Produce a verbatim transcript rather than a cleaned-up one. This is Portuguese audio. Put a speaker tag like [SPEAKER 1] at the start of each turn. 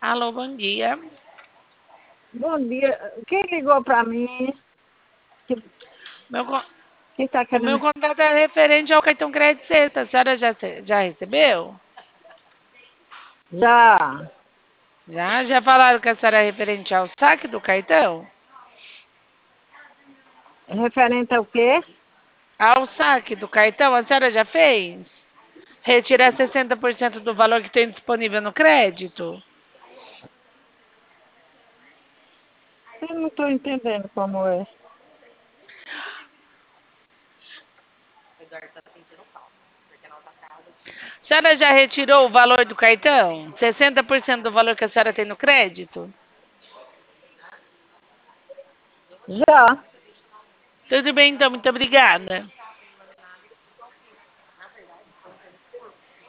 [SPEAKER 1] Alô, bom dia.
[SPEAKER 2] Bom dia. Quem ligou para mim? Que-
[SPEAKER 1] Meu, co-
[SPEAKER 2] Quem está
[SPEAKER 1] o meu
[SPEAKER 2] querendo?
[SPEAKER 1] contato é referente ao cartão crédito sexta. A senhora já, ce- já recebeu?
[SPEAKER 2] Já.
[SPEAKER 1] Já? Já falaram que a senhora é referente ao saque do cartão?
[SPEAKER 2] Referente ao quê?
[SPEAKER 1] Ao saque do cartão, a senhora já fez? Retirar sessenta por cento do valor que tem disponível no crédito?
[SPEAKER 2] Eu não estou entendendo como é.
[SPEAKER 1] A senhora já retirou o valor do cartão? sessenta por cento do valor que a senhora tem no crédito?
[SPEAKER 2] Já.
[SPEAKER 1] Tudo bem, então, muito obrigada.